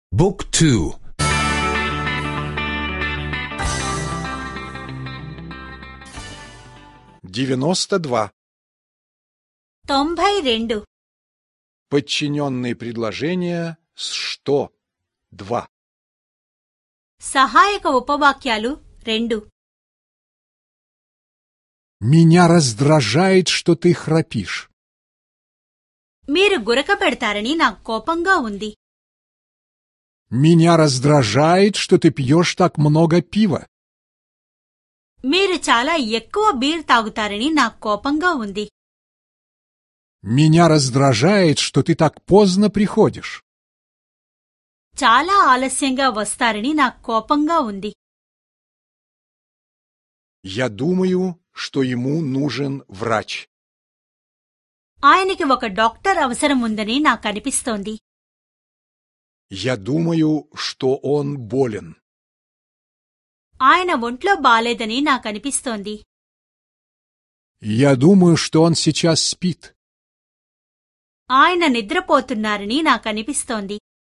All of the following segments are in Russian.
บุ๊กทู 92. Подчиненные предложения с «что» 2. సహాయక ఉపవాక్యాలు 2. Меня раздражает, что ты храпишь. మీరు గురక పెడతారని నాకు కోపంగా ఉంది. Меня раздражает, что ты пьешь так много пива. మీరు చాలా ఎక్కువ బీర్ తాగుతారని నాకు కోపంగా ఉంది. Меня раздражает, что ты так поздно приходишь. చాలా ఆలస్యంగా వస్తారని నాకు కోపంగా ఉంది. Я думаю, что ему нужен врач. ఆయనకి ఒక డాక్టర్ అవసరం ఉందని నాకు అనిపిస్తోంది. Я думаю, что он болен. ఆయన ఒంట్లో బాలేదని నాకు అనిపిస్తోంది. Я думаю, что он сейчас спит. ఆయన నిద్రపోతున్నారని నాకు అనిపిస్తోంది.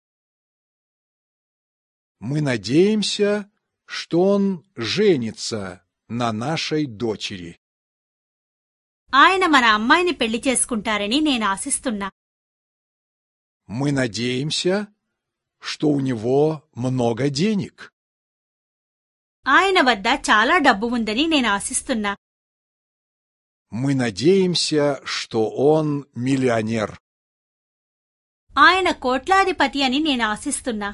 Мы надеемся, что он женится на нашей дочери. ఆయన మన అమ్మాయిని పెళ్లి చేసుకుంటారని నేను ఆశిస్తున్నా. Мы надеемся, что у него много денег. ఆయన వద్ద చాలా డబ్బు ఉందని నేను ఆశిస్తున్నా. Мы надеемся, что он миллионер. ఆయన కోట్లాధిపతి అని నేను ఆశిస్తున్నా.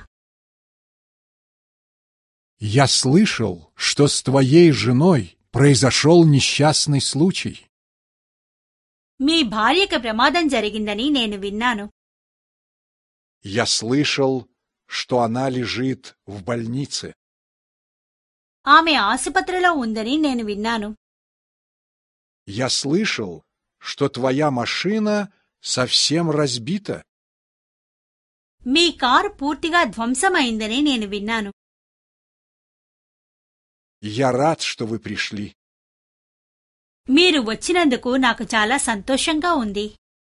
Я слышал, что с твоей женой произошел несчастный случай. మీ భార్యకి ప్రమాదం జరిగిందని నేను విన్నాను. Я слышал, что она лежит в больнице. ఆమె ఆసుపత్రిలో ఉందని నేను విన్నాను. Я слышал, что твоя машина совсем разбита. మీ కారు పూర్తిగా ధ్వంసమైందని నేను విన్నాను. Я рад, что вы пришли. మీరు వచ్చినందుకు నాకు చాలా సంతోషంగా ఉంది.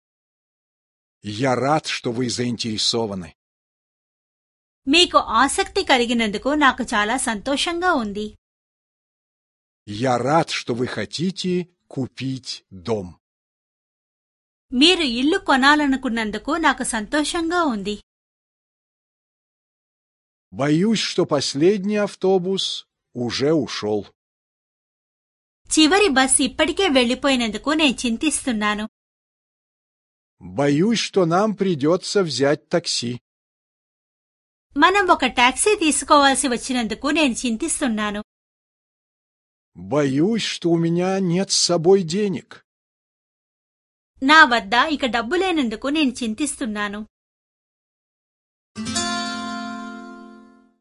Я рад, что вы заинтересованы. మీకు ఆసక్తి కలిగినందుకు నాకు చాలా సంతోషంగా ఉంది. Я рад, что вы хотите купить дом. మీరు ఇల్లు కొనాలనుకున్నందుకు నాకు సంతోషంగా ఉంది. Боюсь, что последний автобус уже ушел. చివరి బస్ ఇప్పటికే వెళ్లిపోయినందుకు నేను చింతిస్తున్నాను. Боюсь, что нам придется взять такси. మనం ఒక టాక్సీ తీసుకోవాల్సి వచ్చినందుకు నేను చింతిస్తున్నాను. Боюсь, что у меня нет с собой денег. నా వద్ద ఇక డబ్బు లేనందుకు నేను చింతిస్తున్నాను.